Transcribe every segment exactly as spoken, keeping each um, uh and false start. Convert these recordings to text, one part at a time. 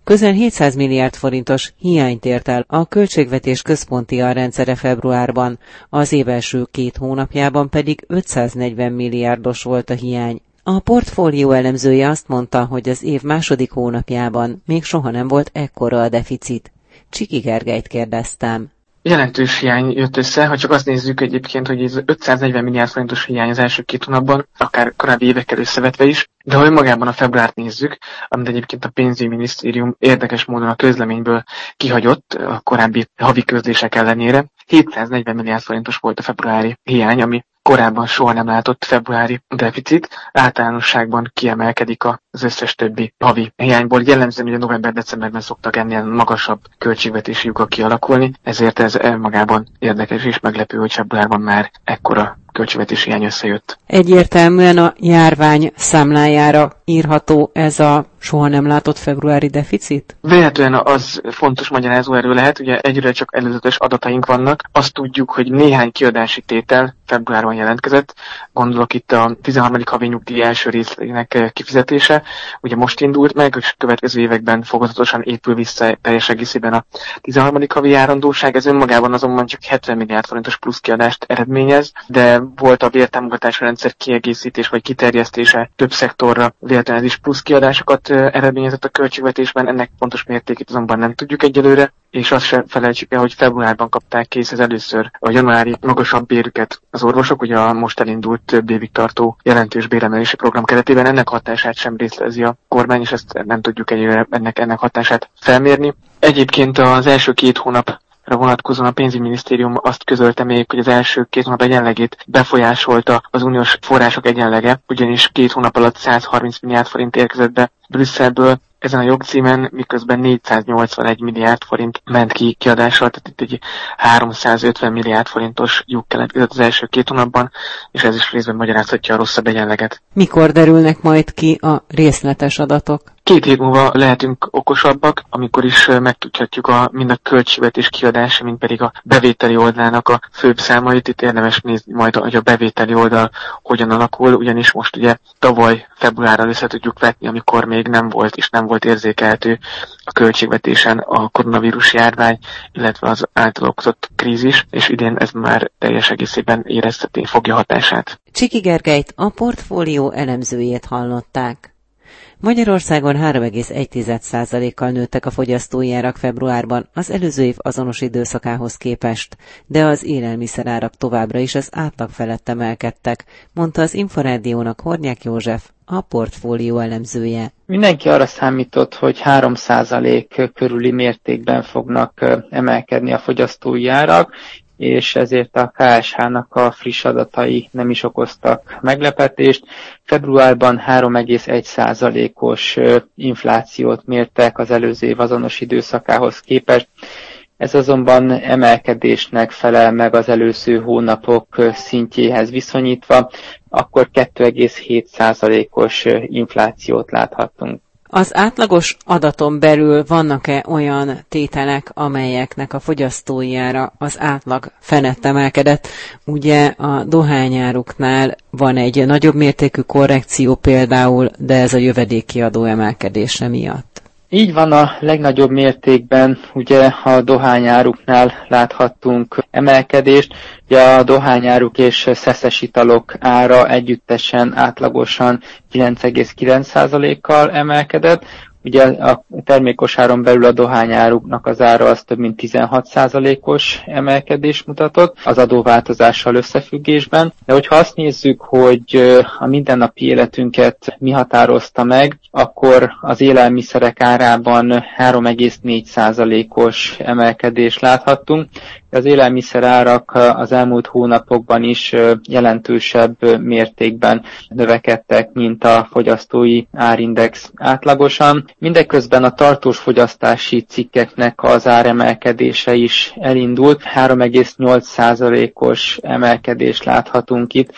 Közel hétszáz milliárd forintos hiányt ért el a költségvetés központi alrendszere februárban, az év első két hónapjában pedig ötszáznegyven milliárdos volt a hiány. A portfólió elemzője azt mondta, hogy az év második hónapjában még soha nem volt ekkora a deficit. Csiki Gergelyt kérdeztem. Jelentős hiány jött össze, ha csak azt nézzük egyébként, hogy ez ötszáznegyven milliárd forintos hiány az első két hónapban, akár korábbi évekkel összevetve is, de ha önmagában a februárt nézzük, amit egyébként a pénzügyminisztérium érdekes módon a közleményből kihagyott a korábbi havi közlések ellenére, hétszáznegyven milliárd forintos volt a februári hiány, ami korábban soha nem látott februári deficit, általánosságban kiemelkedik az összes többi havi hiányból. Jellemzően ugye november-decemberben szoktak ennél magasabb költségvetési lyukak kialakulni, ezért ez magában érdekes és meglepő, hogy februárban már ekkora költségvetési hiány összejött. Egyértelműen a járvány számlájára írható ez a soha nem látott februári deficit? Véletlenül az fontos magyarázó erő lehet, ugye egyre csak előzetes adataink vannak. Azt tudjuk, hogy néhány kiadási tétel februárban jelentkezett. Gondolok itt a tizenharmadik havi nyugdíj első részének kifizetése. Ugye most indult meg, és következő években fokozatosan épül vissza teljes egészében a tizenharmadik havi járandóság. Ez önmagában azonban csak hetven milliárd forintos plusz kiadást eredményez, de volt a bértámogatási rendszer kiegészítés vagy kiterjesztése több szektorra, véletlenül ez is plusz kiadásokat eredményezett a költségvetésben, ennek pontos mértékét azonban nem tudjuk egyelőre, és azt sem felejtsük el, hogy februárban kapták készhez először a januári magasabb bérüket az orvosok, ugye a most elindult több évig tartó jelentős béremelési program keretében. Ennek hatását sem részlezi a kormány, és ezt nem tudjuk egyelőre ennek, ennek hatását felmérni. Egyébként az első két hónap vonatkozóan a pénzügyminisztérium azt közölte még, hogy az első két hónap egyenlegét befolyásolta az uniós források egyenlege, ugyanis két hónap alatt százharminc milliárd forint érkezett be Brüsszelből ezen a jogcímen, miközben négyszáznyolcvanegy milliárd forint ment ki kiadással, tehát itt egy háromszázötven milliárd forintos lyuk keletkezett az első két hónapban, és ez is részben magyarázhatja a rosszabb egyenleget. Mikor derülnek majd ki a részletes adatok? Két hét múlva lehetünk okosabbak, amikor is megtudhatjuk a, mind a költségvetés kiadása, mind pedig a bevételi oldalnak a főbb számait. Itt érdemes nézni majd, hogy a bevételi oldal hogyan alakul, ugyanis most ugye tavaly februárral össze tudjuk vetni, amikor még nem volt és nem volt érzékelhető a költségvetésen a koronavírus járvány, illetve az által okozott krízis, és idén ez már teljes egészében éreztetni fogja hatását. Csiki Gergelyt, a portfólió elemzőjét hallották. Magyarországon három egész egy százalékkal nőttek a fogyasztói árak februárban az előző év azonos időszakához képest, de az élelmiszerárak továbbra is az átlag felett emelkedtek, mondta az Inforádiónak Hornyák József, a portfólió elemzője. Mindenki arra számított, hogy három százalék körüli mértékben fognak emelkedni a fogyasztói árak, és ezért a ká es há-nak a friss adatai nem is okoztak meglepetést. Februárban három egész egy százalékos inflációt mértek az előző év azonos időszakához képest. Ez azonban emelkedésnek felel meg az előző hónapok szintjéhez viszonyítva, akkor kettő egész hét százalékos inflációt láthattunk. Az átlagos adaton belül vannak-e olyan tételek, amelyeknek a fogyasztói ára az átlag felett emelkedett? Ugye a dohányáruknál van egy nagyobb mértékű korrekció például, de ez a jövedéki adó emelkedése miatt. Így van, a legnagyobb mértékben ugye a dohányáruknál láthattunk emelkedést. Ugye a dohányáruk és szeszes italok ára együttesen átlagosan kilenc egész kilenc százalékkal emelkedett. Ugye a termékosáron belül a dohányáruknak az ára az több mint tizenhat százalékos emelkedés mutatott az adóváltozással összefüggésben. De hogyha azt nézzük, hogy a mindennapi életünket mi határozta meg, akkor az élelmiszerek árában három egész négy százalékos emelkedést láthattunk. Az élelmiszer árak az elmúlt hónapokban is jelentősebb mértékben növekedtek, mint a fogyasztói árindex átlagosan. Mindeközben a tartós fogyasztási cikkeknek az áremelkedése is elindult. három egész nyolc százalékos emelkedést láthatunk itt.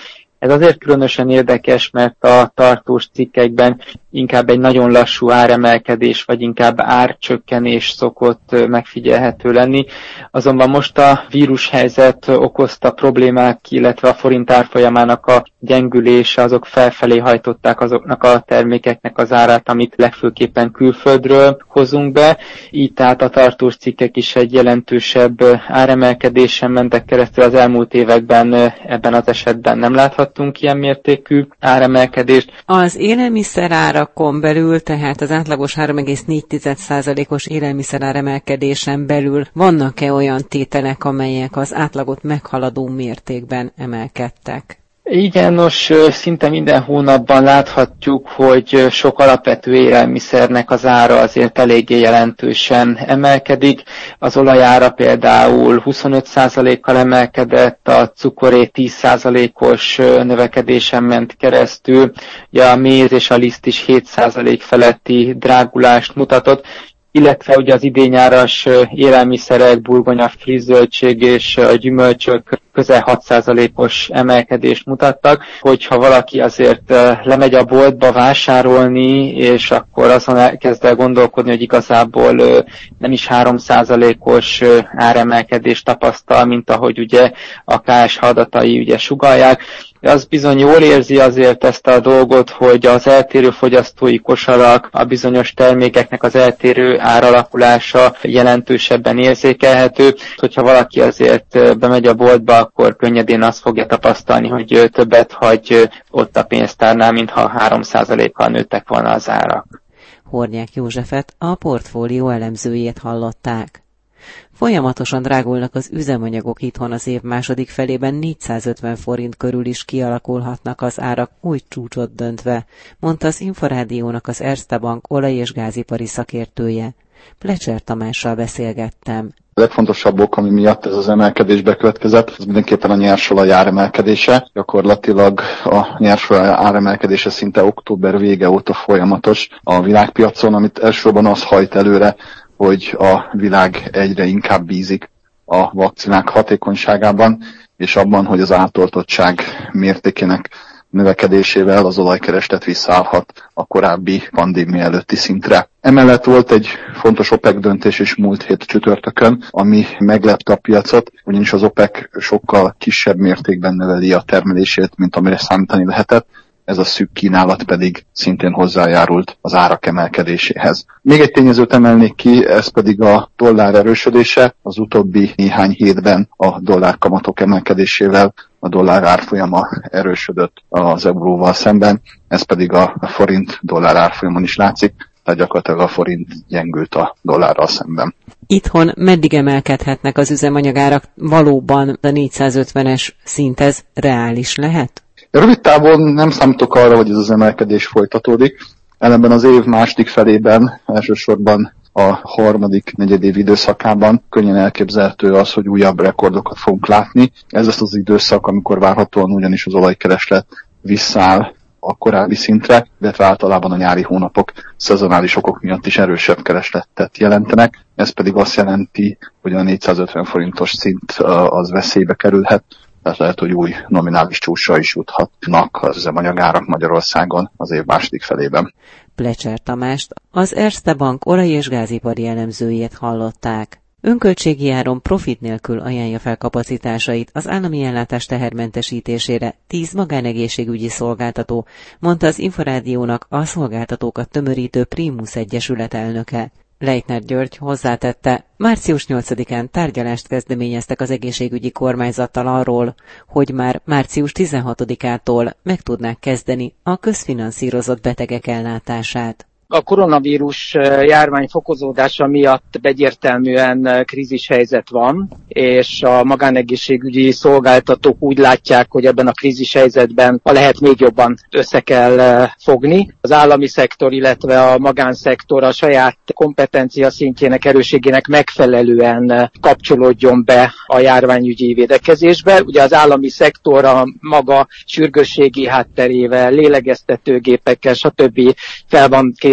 Ez azért különösen érdekes, mert a tartós cikkekben inkább egy nagyon lassú áremelkedés, vagy inkább árcsökkenés szokott megfigyelhető lenni. Azonban most a vírushelyzet okozta problémák, illetve a forint árfolyamának a gyengülése, azok felfelé hajtották azoknak a termékeknek az árát, amit legfőképpen külföldről hozunk be. Így tehát a tartós cikkek is egy jelentősebb áremelkedésen mentek keresztül. Az elmúlt években ebben az esetben nem láthattunk ilyen mértékű áremelkedést. Az élelmiszerárakon belül, tehát az átlagos három egész négy százalékos élelmiszerár emelkedésen belül vannak-e olyan tételek, amelyek az átlagot meghaladó mértékben emelkedtek? Igen, nos, szinte minden hónapban láthatjuk, hogy sok alapvető élelmiszernek az ára azért eléggé jelentősen emelkedik. Az olajára például huszonöt százalékkal emelkedett, a cukoré tíz százalékos növekedésen ment keresztül, ja, a méz és a liszt is hét százalék feletti drágulást mutatott, illetve ugye az idényáras élelmiszerek, burgonya, friss zöldség és gyümölcsök közel hat százalékos emelkedést mutattak. Hogyha valaki azért lemegy a boltba vásárolni, és akkor azon elkezd el gondolkodni, hogy igazából nem is három százalékos áremelkedést tapasztal, mint ahogy ugye a ká es há adatai ugye sugallják, az bizony jól érzi azért ezt a dolgot, hogy az eltérő fogyasztói kosarak, a bizonyos termékeknek az eltérő áralakulása jelentősebben érzékelhető. Hogyha valaki azért bemegy a boltba, akkor könnyedén azt fogja tapasztalni, hogy többet hagy ott a pénztárnál, mintha három százalékkal nőttek volna az árak. Hornyák Józsefet, a portfólió elemzőjét hallották. Folyamatosan drágulnak az üzemanyagok itthon, az év második felében négyszázötven forint körül is kialakulhatnak az árak, új csúcsot döntve, mondta az Inforádiónak az Erste Bank olaj- és gázipari szakértője. Plecser Tamással beszélgettem. A legfontosabb ok, ami miatt ez az emelkedés bekövetkezett, az mindenképpen a nyersolaj áremelkedése. Gyakorlatilag a nyersolaj áremelkedése szinte október vége óta folyamatos a világpiacon, amit elsősorban az hajt előre, hogy a világ egyre inkább bízik a vakcinák hatékonyságában, és abban, hogy az átoltottság mértékének növekedésével az olajkereslet visszaállhat a korábbi pandémia előtti szintre. Emellett volt egy fontos OPEC döntés is múlt hét csütörtökön, ami meglepte a piacot, ugyanis az OPEC sokkal kisebb mértékben növeli a termelését, mint amire számítani lehetett. Ez a szűk kínálat pedig szintén hozzájárult az árak emelkedéséhez. Még egy tényezőt emelnék ki, ez pedig a dollár erősödése. Az utóbbi néhány hétben a dollárkamatok emelkedésével a dollár árfolyama erősödött az euróval szemben, ez pedig a forint dollár árfolyamon is látszik, tehát gyakorlatilag a forint gyengült a dollárral szemben. Itthon meddig emelkedhetnek az üzemanyagárak? Valóban a négyszázötvenes szint ez reális lehet? Rövid távon nem számítok arra, hogy ez az emelkedés folytatódik. Ellenben az év második felében, elsősorban a harmadik negyedév időszakában könnyen elképzelhető az, hogy újabb rekordokat fogunk látni. Ez lesz az időszak, amikor várhatóan ugyanis az olajkereslet visszaáll a korábbi szintre, illetve általában a nyári hónapok szezonális okok miatt is erősebb keresletet jelentenek. Ez pedig azt jelenti, hogy a négyszázötven forintos szint az veszélybe kerülhet, tehát lehet, hogy új nominális csúcsra is juthatnak az üzemanyagárak Magyarországon az év második felében. Plecser Tamást, az Erste Bank olaj- és gázipari elemzőjét hallották. Önköltségi áron profit nélkül ajánlja fel kapacitásait az állami ellátás tehermentesítésére tíz magánegészségügyi szolgáltató, mondta az Inforádiónak a szolgáltatókat tömörítő Primus Egyesület elnöke. Leitner György hozzátette, március nyolcadikán tárgyalást kezdeményeztek az egészségügyi kormányzattal arról, hogy már március tizenhatodikától meg tudnák kezdeni a közfinanszírozott betegek ellátását. A koronavírus járvány fokozódása miatt egyértelműen krízishelyzet van, és a magánegészségügyi szolgáltatók úgy látják, hogy ebben a krízishelyzetben a lehet még jobban össze kell fogni. Az állami szektor, illetve a magánszektor a saját kompetencia szintjének, erősségének megfelelően kapcsolódjon be a járványügyi védekezésbe. Ugye az állami szektor a maga sürgősségi hátterével, lélegeztetőgépekkel, stb. Fel van készülve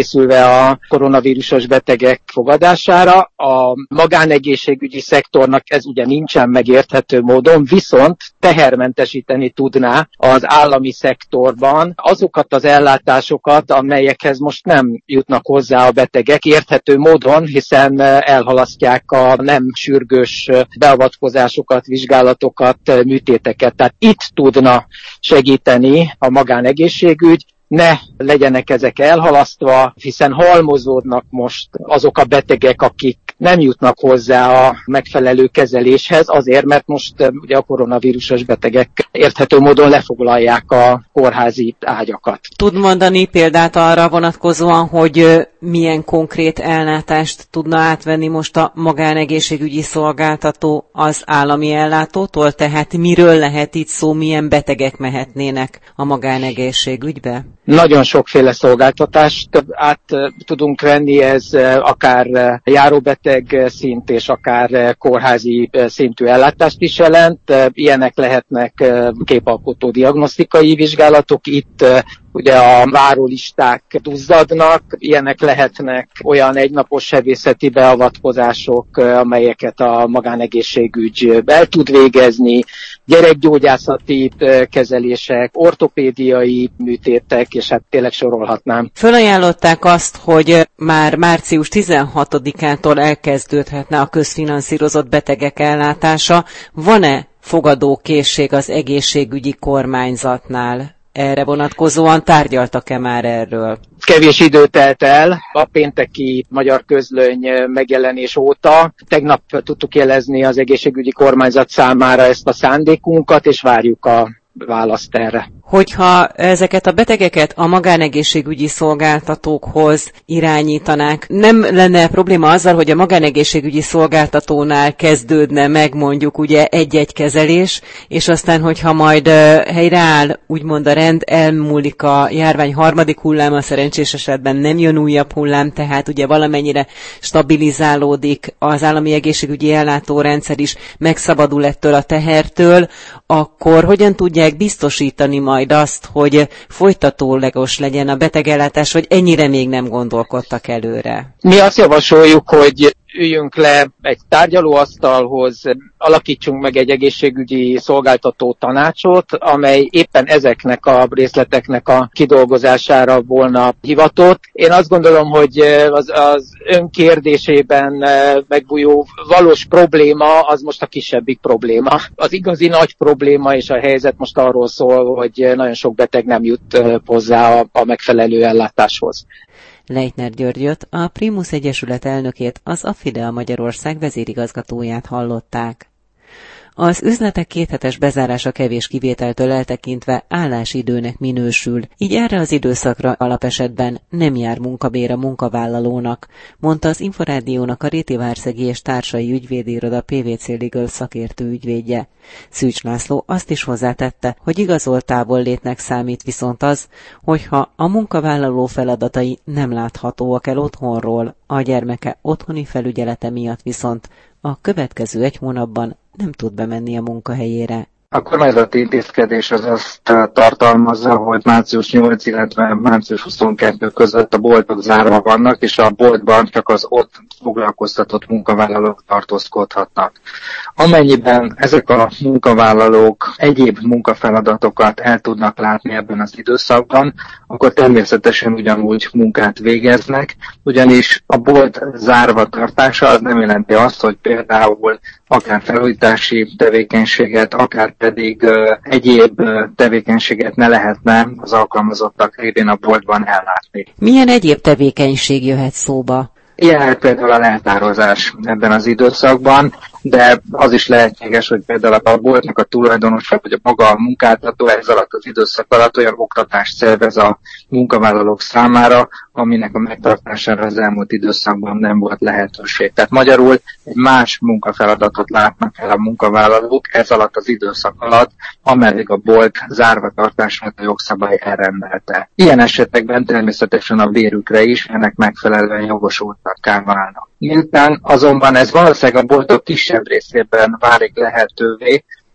felkészülve a koronavírusos betegek fogadására. A magánegészségügyi szektornak ez ugye nincsen megérthető módon, viszont tehermentesíteni tudná az állami szektorban azokat az ellátásokat, amelyekhez most nem jutnak hozzá a betegek érthető módon, hiszen elhalasztják a nem sürgős beavatkozásokat, vizsgálatokat, műtéteket. Tehát itt tudna segíteni a magánegészségügy, ne legyenek ezek elhalasztva, hiszen halmozódnak most azok a betegek, akik nem jutnak hozzá a megfelelő kezeléshez, azért, mert most ugye a koronavírusos betegek érthető módon lefoglalják a kórházi ágyakat. Tud mondani példát arra vonatkozóan, hogy milyen konkrét ellátást tudna átvenni most a magánegészségügyi szolgáltató az állami ellátótól? Tehát miről lehet itt szó, milyen betegek mehetnének a magánegészségügybe? Nagyon sokféle szolgáltatást át tudunk venni, ez akár járóbeteg szint és akár kórházi szintű ellátást is jelent. Ilyenek lehetnek képalkotó diagnosztikai vizsgálatok, itt ugye a várólisták duzzadnak, ilyenek lehetnek olyan egynapos sebészeti beavatkozások, amelyeket a magánegészségügy el tud végezni, gyerekgyógyászati kezelések, ortopédiai műtétek, és hát tényleg sorolhatnám. Fölajánlották azt, hogy már március tizenhatodikától elkezdődhetne a közfinanszírozott betegek ellátása. Van-e fogadókészség az egészségügyi kormányzatnál? Erre vonatkozóan tárgyaltak-e már erről? Kevés idő telt el a pénteki Magyar Közlöny megjelenés óta. Tegnap tudtuk jelezni az egészségügyi kormányzat számára ezt a szándékunkat, és várjuk a választ erre. Hogyha ezeket a betegeket a magánegészségügyi szolgáltatókhoz irányítanák, nem lenne probléma azzal, hogy a magánegészségügyi szolgáltatónál kezdődne meg mondjuk ugye egy-egy kezelés, és aztán, hogyha majd helyreáll, úgymond a rend, elmúlik a járvány harmadik hulláma, szerencsés esetben nem jön újabb hullám, tehát ugye valamennyire stabilizálódik az állami egészségügyi ellátórendszer is, megszabadul ettől a tehertől, akkor hogyan tudják biztosítani majd azt, hogy folytatólagos legyen a betegellátás, vagy ennyire még nem gondolkodtak előre? Mi azt javasoljuk, hogy üljünk le egy tárgyalóasztalhoz, alakítsunk meg egy egészségügyi szolgáltató tanácsot, amely éppen ezeknek a részleteknek a kidolgozására volna hivatott. Én azt gondolom, hogy az, az önkérdésében megbújó valós probléma az most a kisebbik probléma. Az igazi nagy probléma és a helyzet most arról szól, hogy nagyon sok beteg nem jut hozzá a, a megfelelő ellátáshoz. Leitner Györgyöt, a Primus Egyesület elnökét, az Affidea Magyarország vezérigazgatóját hallották. Az üzletek kéthetes bezárása kevés kivételtől eltekintve állásidőnek minősül, így erre az időszakra alapesetben nem jár munkabér a munkavállalónak, mondta az Inforádiónak a Réti-Várszegi és Társai Ügyvédiroda pé vé cé Legal szakértő ügyvédje. Szűcs László azt is hozzátette, hogy igazolt távollétnek számít viszont az, hogyha a munkavállaló feladatai nem láthatóak el otthonról, a gyermeke otthoni felügyelete miatt viszont a következő egy hónapban nem tud bemenni a munkahelyére. A kormányzati intézkedés az azt tartalmazza, hogy március nyolcadika, illetve március huszonkettedike között a boltok zárva vannak, és a boltban csak az ott foglalkoztatott munkavállalók tartózkodhatnak. Amennyiben ezek a munkavállalók egyéb munkafeladatokat el tudnak látni ebben az időszakban, akkor természetesen ugyanúgy munkát végeznek, ugyanis a bolt zárva tartása az nem jelenti azt, hogy például akár felújítási tevékenységet, akár pedig uh, egyéb uh, tevékenységet ne lehetne az alkalmazottak révén a boltban ellátni. Milyen egyéb tevékenység jöhet szóba? Ilyen például a leltározás ebben az időszakban, de az is lehetséges, hogy például a boltnak a tulajdonosa, vagy a maga a munkáltató ez alatt az időszak alatt olyan oktatást szervez a munkavállalók számára, aminek a megtartására az elmúlt időszakban nem volt lehetőség. Tehát magyarul egy más munkafeladatot látnak el a munkavállalók ez alatt az időszak alatt, ameddig a bolt zárva tartását a jogszabály elrendelte. Ilyen esetekben természetesen a bérükre is ennek megfelelően jogosultakká válnak. Miután azonban ez valószínűleg a boltok kisebb részében válik lehetővé,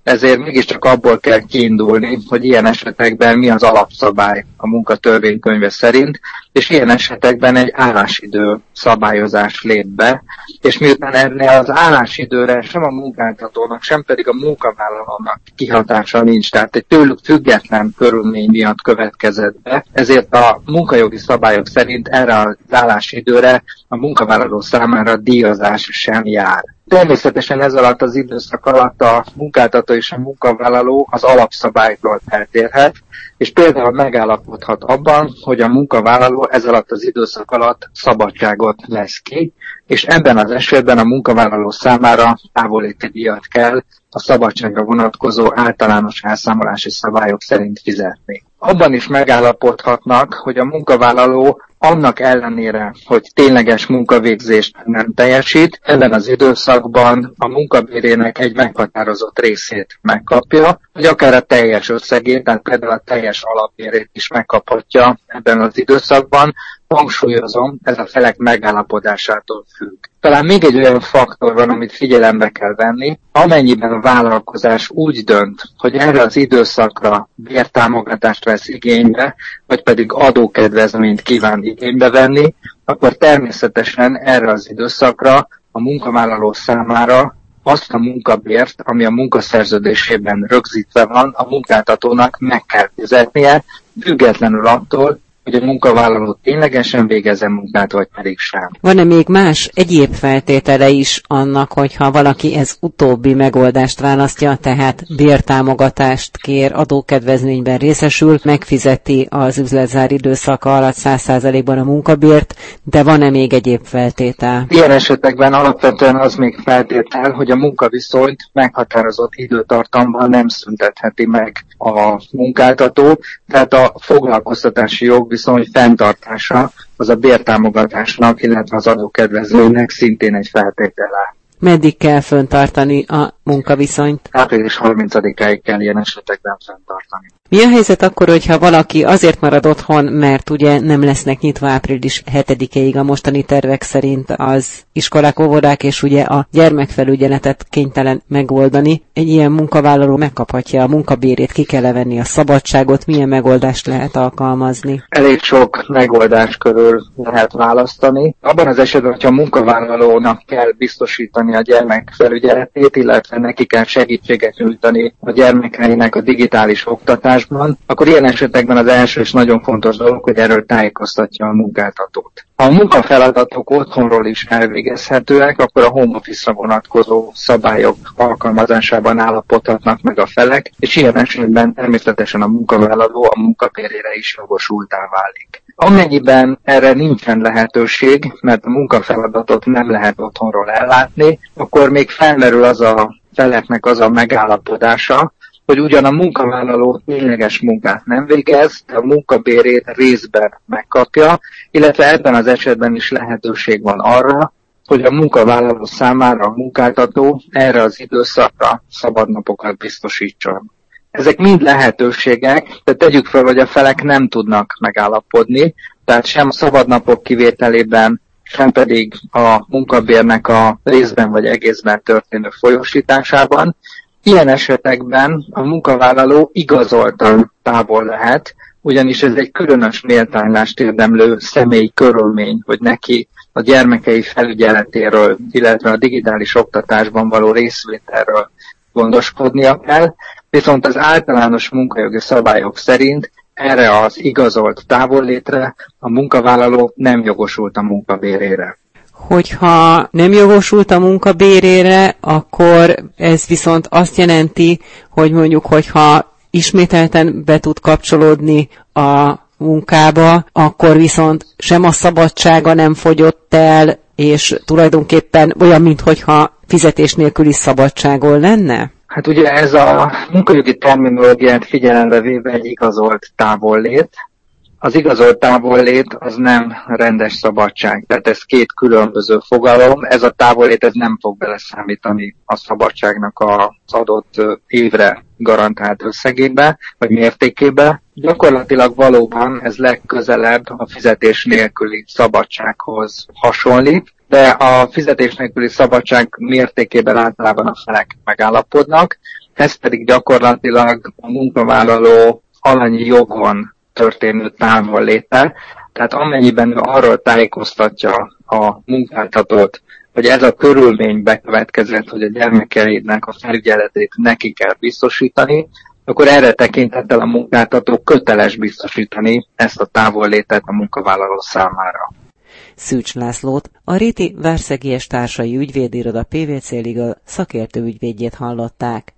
ezért mégiscsak abból kell kiindulni, hogy ilyen esetekben mi az alapszabály a munkatörvénykönyve szerint, és ilyen esetekben egy állásidő szabályozás lép be, és miután erre az állásidőre sem a munkáltatónak, sem pedig a munkavállalónak kihatása nincs, tehát egy tőlük független körülmény miatt következett be, ezért a munkajogi szabályok szerint erre az állásidőre a munkavállaló számára díjazás sem jár. Természetesen ez alatt az időszak alatt a munkáltató és a munkavállaló az alapszabálytól eltérhet, és például megállapodhat abban, hogy a munkavállaló ez alatt az időszak alatt szabadságot vesz ki, és ebben az esetben a munkavállaló számára távoléti díjat kell a szabadságra vonatkozó általános elszámolási szabályok szerint fizetni. Abban is megállapodhatnak, hogy a munkavállaló annak ellenére, hogy tényleges munkavégzést nem teljesít, ebben az időszakban a munkabérének egy meghatározott részét megkapja, vagy akár a teljes összegét, tehát például a teljes alapbérét is megkaphatja ebben az időszakban. Hangsúlyozom, ez a felek megállapodásától függ. Talán még egy olyan faktor van, amit figyelembe kell venni, amennyiben a vállalkozás úgy dönt, hogy erre az időszakra bértámogatást vesz igénybe, vagy pedig adókedvezményt kíván igénybe venni, akkor természetesen erre az időszakra a munkavállaló számára azt a munkabért, ami a munkaszerződésében rögzítve van, a munkáltatónak meg kell fizetnie, függetlenül attól, hogy a munkavállaló ténylegesen végezze munkát, vagy pedig sem. Van-e még más egyéb feltétele is annak, hogyha valaki ez utóbbi megoldást választja, tehát bértámogatást kér, adókedvezményben részesül, megfizeti az üzletzár időszaka alatt száz százalékban a munkabért, de van-e még egyéb feltétel? Ilyen esetekben alapvetően az még feltétel, hogy a munkaviszonyt meghatározott időtartamban nem szüntetheti meg a munkáltató, tehát a foglalkoztatási jog viszony fenntartása az a bértámogatásnak, illetve az adókedvezménynek szintén egy feltétele. Meddig kell fenntartani a munkaviszonyt? április harmincadikáig kell ilyen esetekben fenntartani. Mi a helyzet akkor, hogyha valaki azért marad otthon, mert ugye nem lesznek nyitva április hetedikéig a mostani tervek szerint az iskolák, óvodák, és ugye a gyermekfelügyeletet kénytelen megoldani. Egy ilyen munkavállaló megkaphatja a munkabérét, ki kell venni a szabadságot, milyen megoldást lehet alkalmazni? Elég sok megoldás körül lehet választani. Abban az esetben, hogyha a munkavállalónak kell biztosítani a gyermekfelügyeletét, illetve neki kell segítséget nyújtani a gyermekeinek a digitális oktatásban, akkor ilyen esetekben az első és nagyon fontos dolog, hogy erről tájékoztatja a munkáltatót. Ha a munkafeladatok otthonról is elvégezhetőek, akkor a home office-ra vonatkozó szabályok alkalmazásában állapodhatnak meg a felek, és ilyen esetben természetesen a munkavállaló a munkabérére is jogosultá válik. Amennyiben erre nincsen lehetőség, mert a munkafeladatot nem lehet otthonról ellátni, akkor még felmerül az a feleknek az a megállapodása, hogy ugyan a munkavállaló tényleges munkát nem végez, de a munkabérét részben megkapja, illetve ebben az esetben is lehetőség van arra, hogy a munkavállaló számára a munkáltató erre az időszakra szabadnapokat biztosítson. Ezek mind lehetőségek, de tegyük fel, hogy a felek nem tudnak megállapodni, tehát sem a szabadnapok kivételében, sem pedig a munkabérnek a részben vagy egészben történő folyósításában. Ilyen esetekben a munkavállaló igazoltan távol lehet, ugyanis ez egy különös méltánylást érdemlő személyi körülmény, hogy neki a gyermekei felügyeletéről, illetve a digitális oktatásban való részvételről gondoskodnia kell, viszont az általános munkajogi szabályok szerint erre az igazolt távollétre a munkavállaló nem jogosult a munkabérére. Hogyha nem jogosult a munkabérére, akkor ez viszont azt jelenti, hogy mondjuk, hogyha ismételten be tud kapcsolódni a munkába, akkor viszont sem a szabadsága nem fogyott el, és tulajdonképpen olyan, minthogyha fizetés nélküli szabadságon lenne? Hát ugye ez a munkajogi terminológiát figyelembe véve egy igazolt távollét. Az igazolt távollét az nem rendes szabadság, tehát ez két különböző fogalom. Ez a távollét ez nem fog beleszámítani a szabadságnak az adott évre garantált összegébe, vagy mértékébe. Gyakorlatilag valóban ez legközelebb a fizetés nélküli szabadsághoz hasonlít, de a fizetés nélküli szabadság mértékében általában a felek megállapodnak, ez pedig gyakorlatilag a munkavállaló alanyi jogon történő távolléte, tehát amennyiben ő arról tájékoztatja a munkáltatót, hogy ez a körülmény bekövetkezett, hogy a gyermekeinek a felügyeletét neki kell biztosítani, akkor erre tekintettel a munkáltató köteles biztosítani ezt a távollétet a munkavállaló számára. Szűcs Lászlót, a Réti Várszegi és Társai Ügyvédiroda pé vé cé Legal szakértő ügyvédjét hallották.